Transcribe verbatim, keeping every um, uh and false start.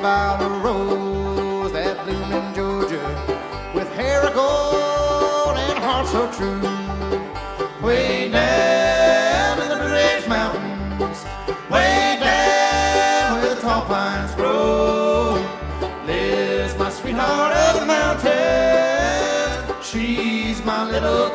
about a rose that bloomed in Georgia with hair of gold and heart so true. Way down in the Blue Ridge Mountains, way down where the tall pines grow, lives my sweetheart of the mountain. She's my little